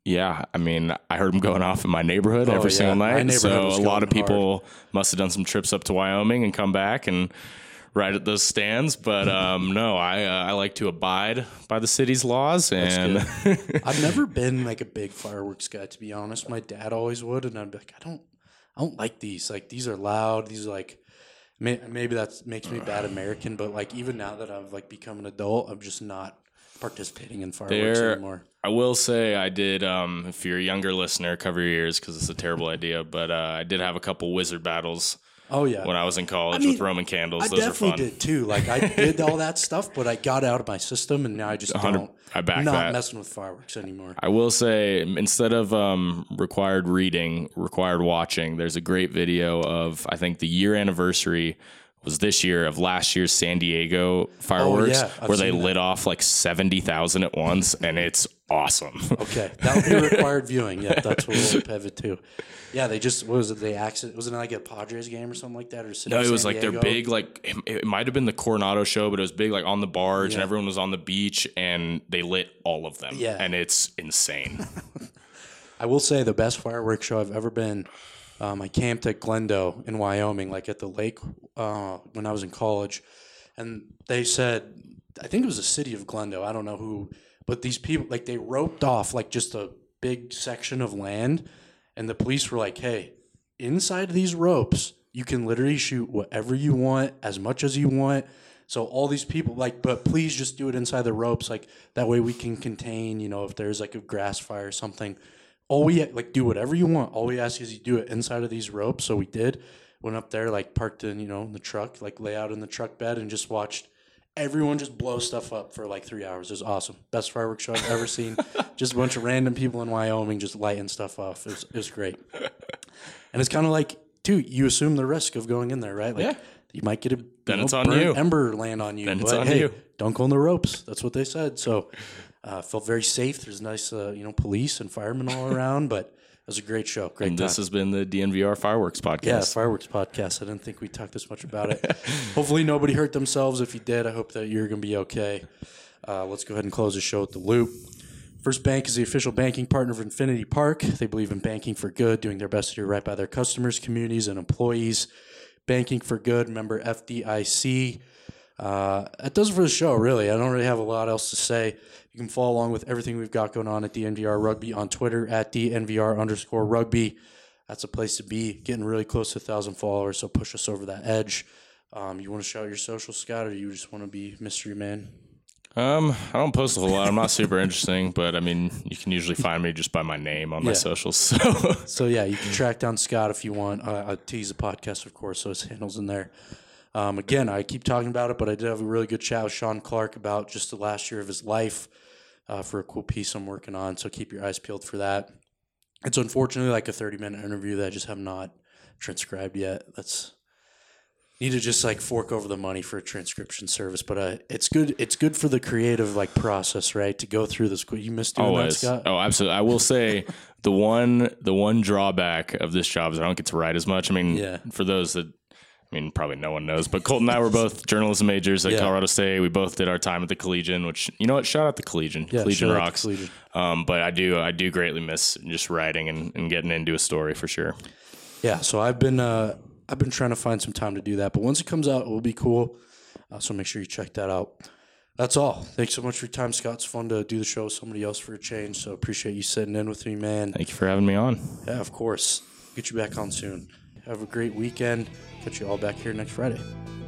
Yeah, I mean, I heard them going off in my neighborhood Oh, every yeah. single My night. neighborhood So was a lot of going people must have done some trips up to Wyoming and come back and ride at those stands. But no, I like to abide by the city's laws. And I've never been like a big fireworks guy, to be honest. My dad always would, and I'd be like, I don't like these. Like, these are loud. These are like, maybe that makes me bad American, but like even now that I've like become an adult, I'm just not participating in fireworks anymore. I will say I did, if you're a younger listener, cover your ears because it's a terrible idea, but I did have a couple wizard battles Oh yeah, when I was in college with Roman candles. I Those are fun. definitely did too. Like I did all that stuff, but I got out of my system, and now I just don't. I back not that. messing with fireworks anymore. I will say, instead of required reading, required watching, there's a great video of, I think the year anniversary was this year of last year's San Diego fireworks, where they lit off like 70,000 at once, and it's awesome. Okay, that would be required viewing. Yeah, that's what we'll pivot to. Yeah, they just, what was it? They accident, was it like a Padres game or something like that? Or No, it was like their big, like it might have been the Coronado show, but it was big, like on the barge, and everyone was on the beach, and they lit all of them. Yeah, and it's insane. I will say the best fireworks show I've ever been. I camped at Glendo in Wyoming, like at the lake, when I was in college, and they said, I think it was the city of Glendo. I don't know who, but these people, like, they roped off like just a big section of land, and the police were like, "Hey, inside these ropes, you can literally shoot whatever you want, as much as you want." So all these people, like, but please just do it inside the ropes, like that way we can contain, you know, if there's like a grass fire or something. All we like, do whatever you want. All we ask is you do it inside of these ropes. So we did. Went up there, like parked in, in the truck, like lay out in the truck bed, and just watched everyone just blow stuff up for like 3 hours. It was awesome. Best fireworks show I've ever seen. Just a bunch of random people in Wyoming just lighting stuff off. It was great. And it's kind of like, too, you assume the risk of going in there, right? Like, you might get a it's on burnt you. ember land on you. Then but it's on hey, you. Don't go on the ropes. That's what they said. So felt very safe. There's nice, police and firemen all around, but it was a great show. Great And time. this has been the DNVR Fireworks Podcast. Yeah, Fireworks Podcast. I didn't think we talked this much about it. Hopefully nobody hurt themselves. If you did, I hope that you're going to be okay. Let's go ahead and close the show with the Loop. First Bank is the official banking partner of Infinity Park. They believe in banking for good, doing their best to do right by their customers, communities, and employees. Banking for good, member FDIC. That does it for the show, really. I don't really have a lot else to say. You can follow along with everything we've got going on at DNVR Rugby on Twitter at DNVR_rugby. That's a place to be. Getting really close to 1,000 followers, so push us over that edge. You want to shout your social, Scott, or you just want to be mystery man? I don't post a whole lot. I'm not super interesting, but I mean, you can usually find me just by my name on my socials. So yeah, you can track down Scott if you want. I tease the podcast, of course, so his handle's in there. Again, I keep talking about it, but I did have a really good chat with Sean Clark about just the last year of his life for a cool piece I'm working on. So keep your eyes peeled for that. It's unfortunately like a 30-minute interview that I just have not transcribed yet. Need to just like fork over the money for a transcription service, but it's good. It's good for the creative like process, right? To go through this. You missed doing that, Scott? Oh, absolutely. I will say the one drawback of this job is I don't get to write as much. I mean, for those that, probably no one knows, but Colton and I were both journalism majors at Colorado State. We both did our time at the Collegian, which, you know what? Shout out the Collegian. Collegian rocks. Collegian. But I do greatly miss just writing and getting into a story for sure. Yeah. So I've been trying to find some time to do that, but once it comes out, it will be cool. So make sure you check that out. That's all. Thanks so much for your time, Scott. It's fun to do the show with somebody else for a change. So appreciate you sitting in with me, man. Thank you for having me on. Yeah, of course. Get you back on soon. Have a great weekend. Catch you all back here next Friday.